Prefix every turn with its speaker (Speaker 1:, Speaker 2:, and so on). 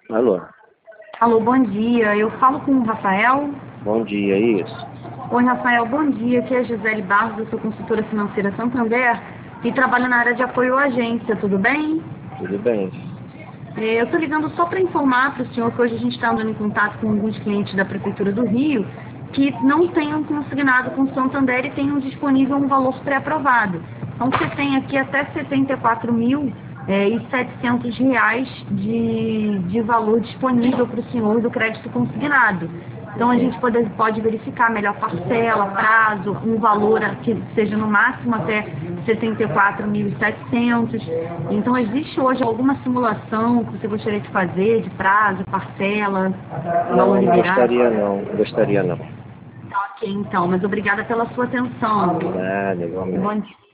Speaker 1: Alô,
Speaker 2: Alô, bom dia. Eu falo com o Rafael.
Speaker 1: bom dia, isso.
Speaker 2: Oi, Rafael, bom dia. Aqui é a Gisele Barros, eu sou consultora financeira Santander e trabalho na área de apoio à agência, tudo bem?
Speaker 1: Tudo bem?
Speaker 2: Eu estou ligando só para informar para o senhor que hoje a gente está andando em contato com alguns clientes da Prefeitura do Rio que não tenham consignado com o Santander e tenham disponível um valor pré-aprovado. Então, você tem aqui até R$ 74.700 de valor disponível para o senhor do crédito consignado. Então, a gente pode verificar melhor parcela, prazo, um valor que seja no máximo até 74.700. Então, existe hoje alguma simulação que você gostaria de fazer, de prazo, parcela, valor
Speaker 1: Não,
Speaker 2: liberado?
Speaker 1: gostaria não.
Speaker 2: Tá, ok, então, mas obrigada pela sua atenção.
Speaker 1: Nada, igualmente.
Speaker 2: Bom dia.